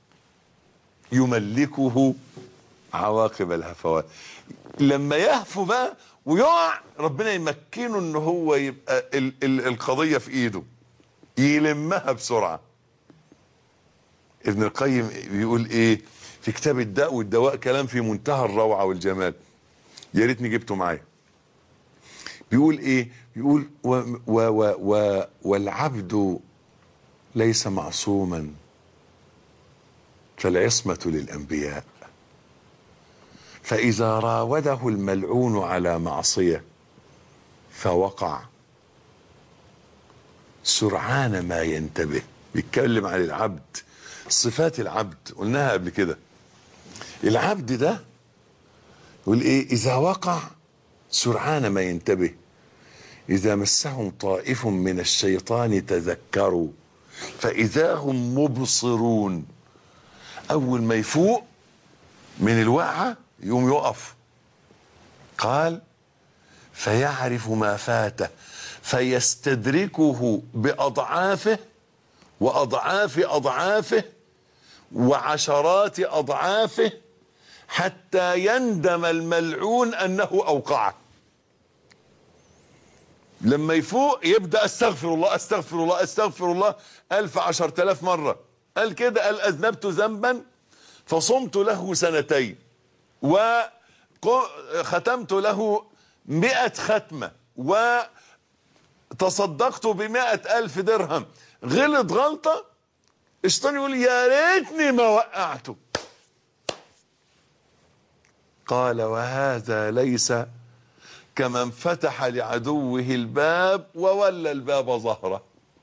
يملكه عواقب الهفوات. لما يهفو بقى ويقع ربنا يمكنه ان هو يبقى ال ال القضية في ايده يلمها بسرعة. ابن القيم بيقول ايه في كتاب الداء والدواء، كلام في منتهى الروعة والجمال، يا ريتني جبته معايا. بيقول ايه؟ بيقول و و و و والعبد ليس معصوما فالعصمة للأنبياء، فإذا راوده الملعون على معصية فوقع سرعان ما ينتبه. بيتكلم عن العبد، صفات العبد قلناها قبل كده. العبد ده يقول ايه؟ اذا وقع سرعان ما ينتبه، اذا مسهم طائف من الشيطان تذكروا فاذا هم مبصرون. اول ما يفوق من الوقعة يقوم يقف. قال فيعرف ما فاته فيستدركه بأضعافه وأضعاف أضعافه وعشرات أضعافه حتى يندم الملعون أنه أوقعه. لما يفوق يبدأ استغفر الله استغفر الله استغفر الله ألف عشر تلاف مرة. قال كده، قال أذنبت ذنبا فصمت له سنتين وختمت له مئة ختمة وتصدقت بمئة ألف درهم. غلط غلطة الشيطان يقول يا ريتني ما وقعته. قال وهذا ليس كمن فتح لعدوه الباب وولى الباب ظهره.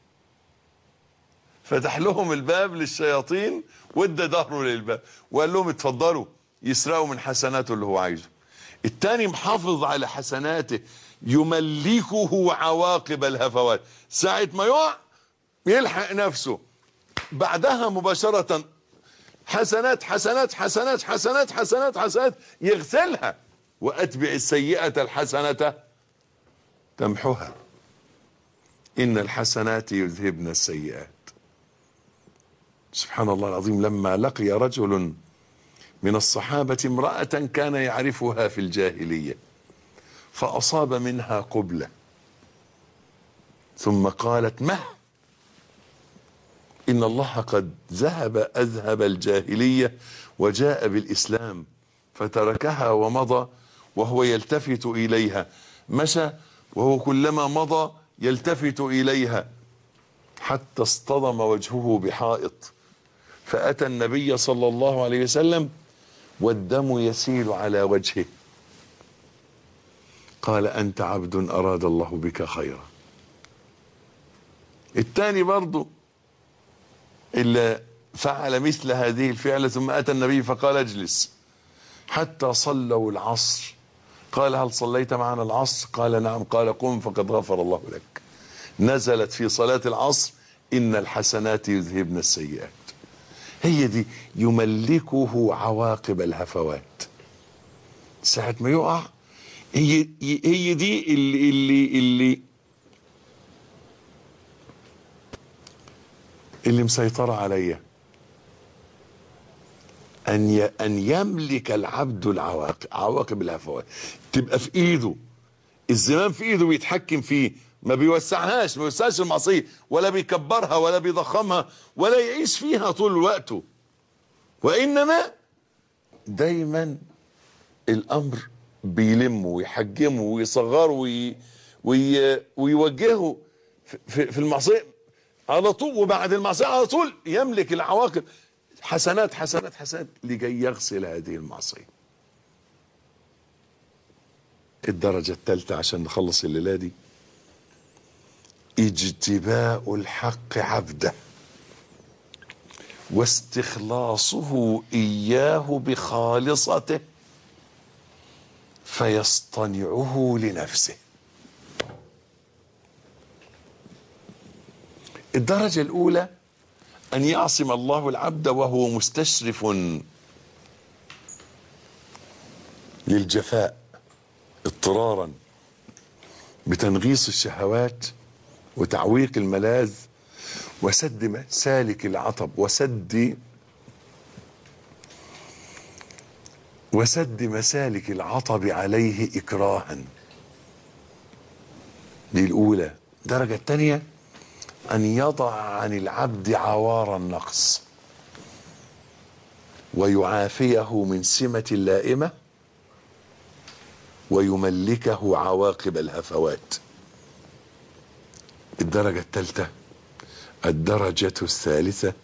فتح لهم الباب للشياطين وادى ظهره للباب وقال لهم اتفضلوا يسرقوا من حسناته اللي هو عايزه. التاني محافظ على حسناته يملكه عواقب الهفوات. ساعة ما يقع يلحق نفسه، بعدها مباشرة حسنات حسنات حسنات حسنات حسنات حسنات يغسلها. وأتبع السيئة الحسنة تمحها إن الحسنات يذهبن السيئات. سبحان الله العظيم. لما لقي رجل من الصحابة امرأة كان يعرفها في الجاهلية فأصاب منها قبلة ثم قالت مه إن الله قد ذهب أذهب الجاهلية وجاء بالإسلام، فتركها ومضى وهو يلتفت إليها. مشى وهو كلما مضى يلتفت إليها حتى اصطدم وجهه بحائط، فأتى النبي صلى الله عليه وسلم والدم يسيل على وجهه. قال أنت عبد أراد الله بك خيرا. الثاني برضو اللي فعل مثل هذه الفعلة ثم أتى النبي فقال اجلس حتى صلوا العصر. قال هل صليت معنا العصر؟ قال نعم. قال قم فقد غفر الله لك. نزلت في صلاة العصر إن الحسنات يذهبن السيئات. هي دي يملكه عواقب الهفوات. ساعة ما يقع هي هي دي اللي اللي اللي اللي مسيطرة عليا. أن أن يملك العبد العواقب، عواقب الهفوات تبقى في إيده. الزمام في إيده بيتحكم فيه، ما بيوسعهاش، ما بيوسعش المعصية ولا بيكبرها ولا بيضخمها ولا يعيش فيها طول وقته، وإنما دايما الأمر بيلمه ويحجمه ويصغره وي وي ويوجهه في, في المعصية على طول، وبعد المعصية على طول يملك العواقب. حسنات حسنات حسنات لكي يغسل هذه المعصية. الدرجة الثالثة عشان نخلص الليلة دي اجتباء الحق عبده واستخلاصه إياه بخالصته فيصطنعه لنفسه. الدرجة الأولى أن يعصم الله العبد وهو مستشرف للجفاء اضطرارا بتنغيص الشهوات وتعويق الملاذ وسد مسالك العطب وسد وسد مسالك العطب عليه إكراها. دي الأولى. الدرجة الثانية أن يضع عن العبد عوار النقص ويعافيه من سمة اللائمة ويملكه عواقب الهفوات. الدرجة الثالثة الدرجة الثالثة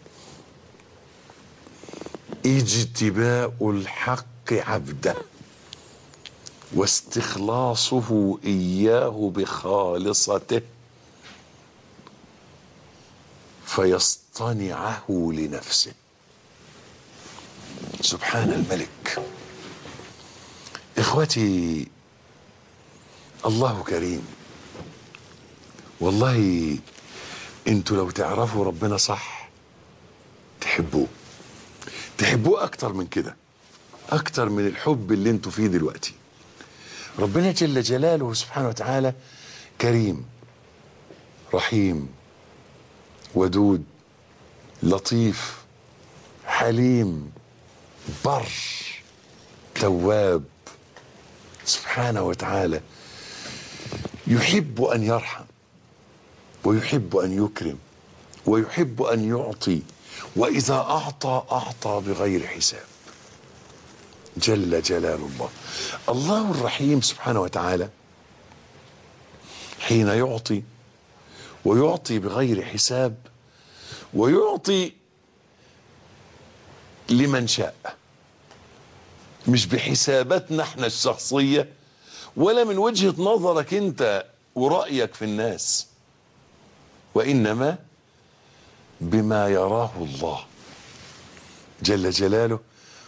اجتباء الحق عبده واستخلاصه إياه بخالصته فيصطنعه لنفسه. سبحان الملك. إخوتي، الله كريم والله. انتوا لو تعرفوا ربنا صح تحبوه، تحبوه اكتر من كده، اكتر من الحب اللي انتوا فيه دلوقتي. ربنا جل جلاله سبحانه وتعالى كريم رحيم ودود لطيف حليم بر تواب سبحانه وتعالى. يحب ان يرحم ويحب ان يكرم ويحب ان يعطي، واذا اعطى اعطى بغير حساب. جل جلال الله. الله الرحيم سبحانه وتعالى حين يعطي ويعطي بغير حساب ويعطي لمن شاء، مش بحساباتنا احنا الشخصية ولا من وجهة نظرك انت ورأيك في الناس، وإنما بما يراه الله جل جلاله.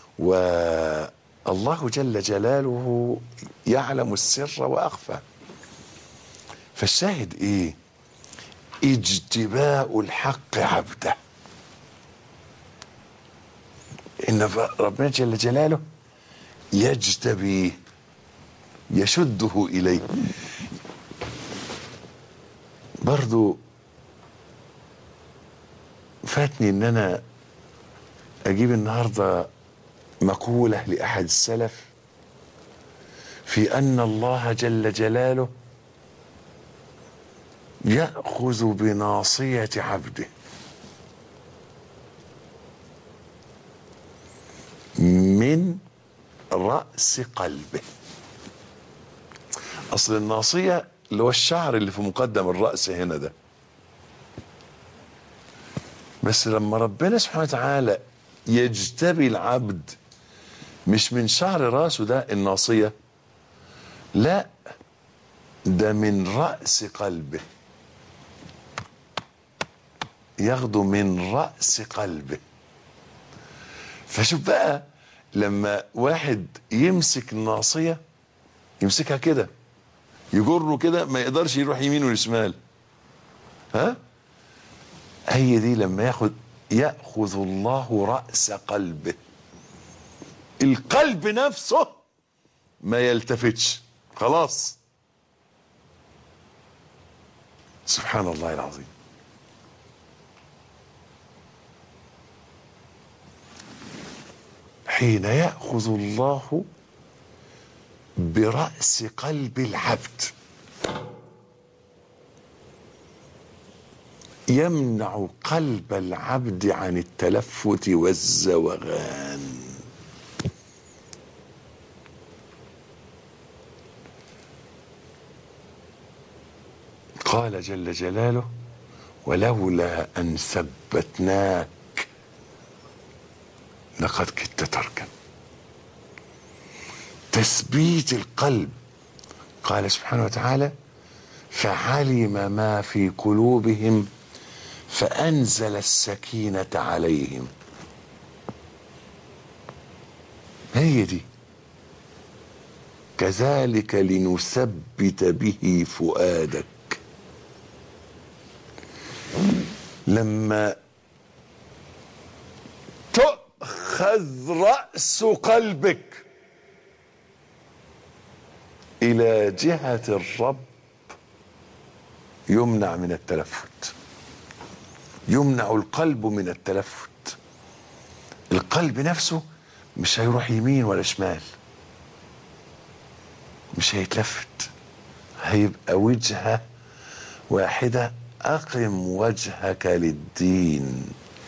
والله جل جلاله يعلم السر وأخفى. فالشاهد ايه؟ اجتباء الحق عبده. ان ربنا جل جلاله يجتبيه يشده اليه. برضو فاتني ان انا اجيب النهارده مقولة لاحد السلف في ان الله جل جلاله يأخذ بناصية عبده من رأس قلبه. اصل الناصية اللي هو الشعر اللي في مقدم الرأس هنا ده، بس لما ربنا سبحانه وتعالى يجتبي العبد مش من شعر راسه ده الناصية، لا، ده من رأس قلبه، ياخده من رأس قلبه. فشوف بقى لما واحد يمسك الناصية يمسكها كده يجره كده ما يقدرش يروح يمين وشمال، ها؟ هي دي لما ياخد يأخذ الله رأس قلبه، القلب نفسه ما يلتفتش خلاص. سبحان الله العظيم. حين يأخذ الله برأس قلب العبد يمنع قلب العبد عن التلفت والزوغان. قال جل جلاله: ولولا أن ثبتناك لقد كدت تركن. تثبيت القلب. قال سبحانه وتعالى: فعلم ما في قلوبهم فأنزل السكينة عليهم. هي دي. كذلك لنثبت به فؤادك. لما تؤخذ رأس قلبك إلى جهة الرب يمنع من التلفت، يمنع القلب من التلفت. القلب نفسه مش هيروح يمين ولا شمال، مش هيتلفت، هيبقى وجهة واحدة. أقم وجهك للدين.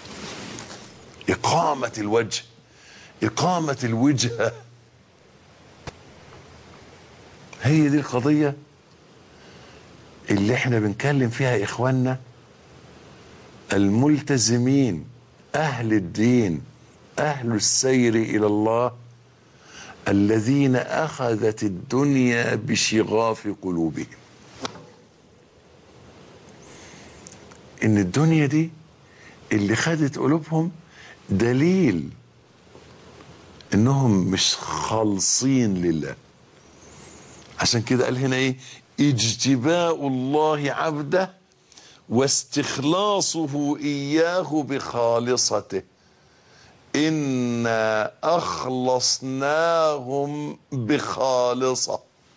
إقامة الوجه، إقامة الوجهة، هي دي القضية اللي احنا بنكلم فيها إخواننا الملتزمين أهل الدين أهل السير إلى الله، الذين أخذت الدنيا بشغاف قلوبهم. إن الدنيا دي اللي خدت قلوبهم دليل إنهم مش خالصين لله. عشان كده قال هنا إيه؟ اجتباء الله عبده واستخلاصه إياه بخالصته. إنا أخلصناهم بخالصة.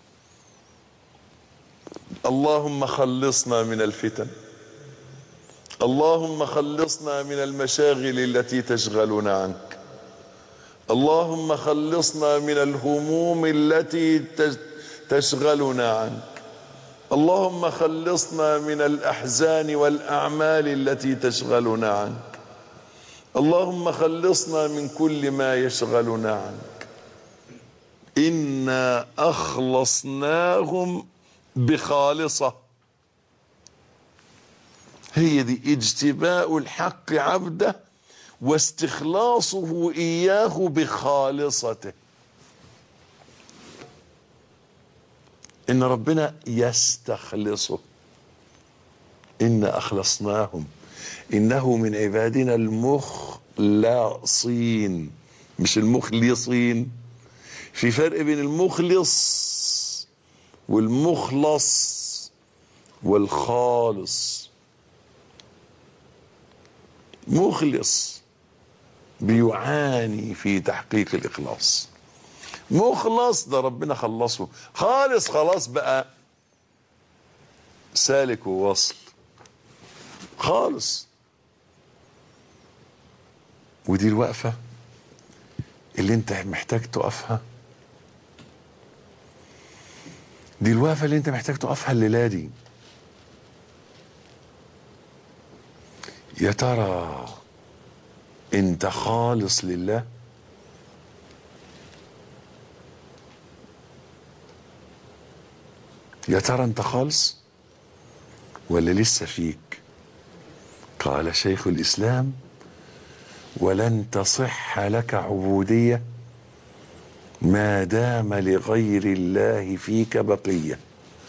اللهم خلصنا من الفتن، اللهم خلصنا من المشاغل التي تشغلنا عنك، اللهم خلصنا من الهموم التي تشغلنا عنك، اللهم خلصنا من الأحزان والأعمال التي تشغلنا عنك، اللهم خلصنا من كل ما يشغلنا عنك. إنا أخلصناهم بخالصة. هي دي اجتباء الحق عبده واستخلاصه إياه بخالصته. إن ربنا يستخلصه. إنا أخلصناهم إنه من عبادنا المخلصين، مش المخلصين. في فرق بين المخلص والمخلص والخالص. مخلص بيعاني في تحقيق الإخلاص، مخلص ده ربنا خلصه. خالص خلاص بقى سالك ووصل خالص. ودي الوقفة اللي انت محتاج تقفها، دي الوقفة اللي انت محتاج تقفها الليلة دي. يا ترى انت خالص لله؟ يا ترى انت خالص ولا لسه فيك؟ قال شيخ الإسلام: ولن تصح لك عبودية ما دام لغير الله فيك بقية.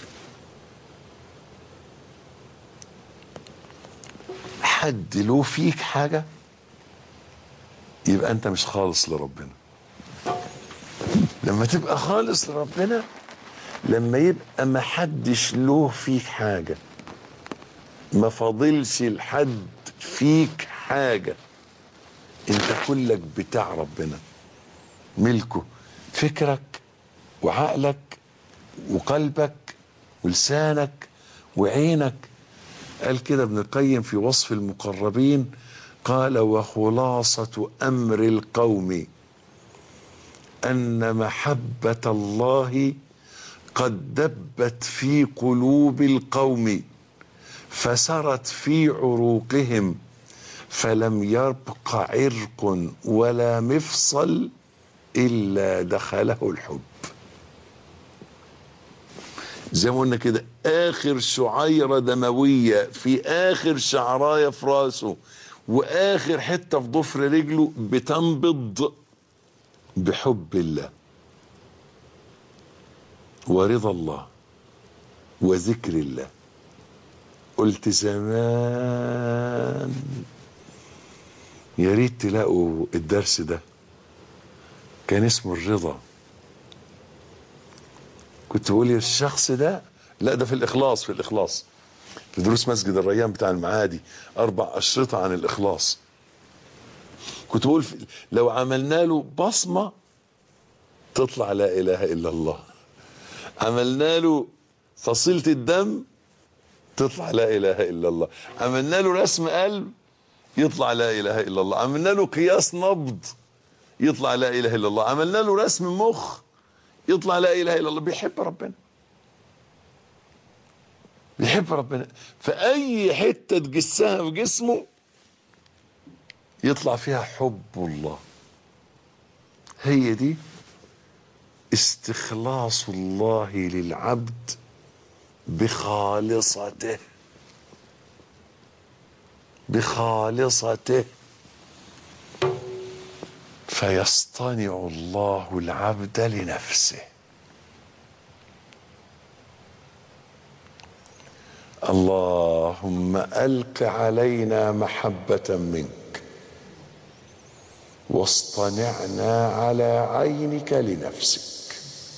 حد له فيك حاجة يبقى انت مش خالص لربنا. لما تبقى خالص لربنا لما يبقى ما حدش له فيك حاجة، ما فاضلش لحد فيك حاجة، انت كلك بتاع ربنا، ملكه، فكرك وعقلك وقلبك ولسانك وعينك. قال كده ابن القيم في وصف المقربين، قال: وخلاصة أمر القوم أن محبة الله قد دبت في قلوب القوم فسرت في عروقهم فلم يبق عرق ولا مفصل إلا دخله الحب. زي ما قلنا كده، آخر شعيرة دموية في آخر شعراية في راسه وآخر حتة في ضفر رجله بتنبض بحب الله ورضا الله وذكر الله. قلت زمان يا ريت تلاقوا الدرس ده، كان اسمه الرضا. كنت بقول الشخص ده، لا ده في الإخلاص، في الإخلاص في دروس مسجد الريان بتاع المعادي، أربع أشرطة عن الإخلاص. كنت بقول لو عملنا له بصمة تطلع لا إله إلا الله، عملنا له فصيلة الدم تطلع لا إله إلا الله، عملنا له رسم قلب يطلع لا إله إلا الله، عملنا له قياس نبض يطلع لا إله إلا الله، عملنا له رسم مخ يطلع لا إله إلا الله. بيحب ربنا، بيحب ربنا، فأي حتة تجسها في جسمه يطلع فيها حب الله. هي دي استخلاص الله للعبد بخالصته، بخالصته. ف فيصطنع الله العبد لنفسه. اللهم ألق علينا محبة منك واصطنعنا على عينك لنفسك.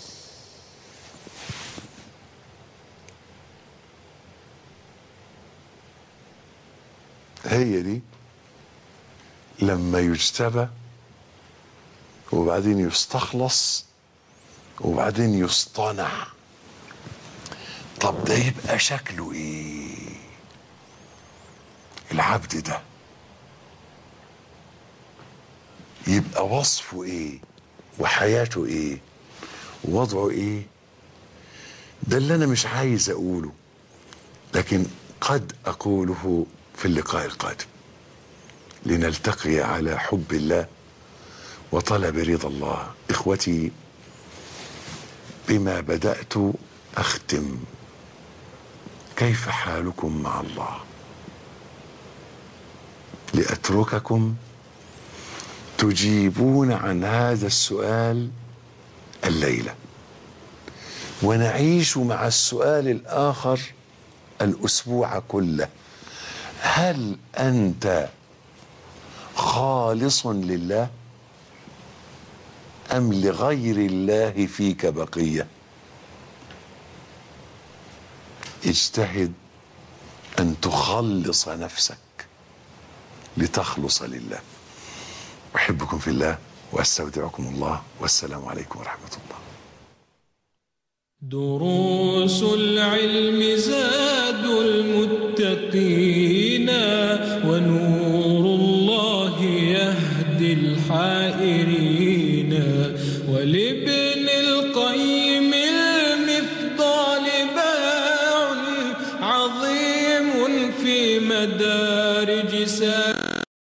هي دي لما يجتبى وبعدين يستخلص وبعدين يصطنع. طب ده يبقى شكله ايه العبد ده؟ يبقى وصفه ايه وحياته ايه ووضعه ايه؟ ده اللي انا مش عايز اقوله، لكن قد اقوله في اللقاء القادم، لنلتقي على حب الله وطلب رضا الله. اخوتي، بما بدأت اختم. كيف حالكم مع الله؟ لأترككم تجيبون عن هذا السؤال الليلة، ونعيش مع السؤال الآخر الأسبوع كله. هل أنت خالص لله أم لغير الله فيك بقية؟ اجتهد أن تخلص نفسك لتخلص لله. أحبكم في الله وأستودعكم الله، والسلام عليكم ورحمة الله. دروس العلم زاد المتقين، ونور الله يهدي الحائرين. ولابن القيم المفضال باع عظيم في مدارج سائرين.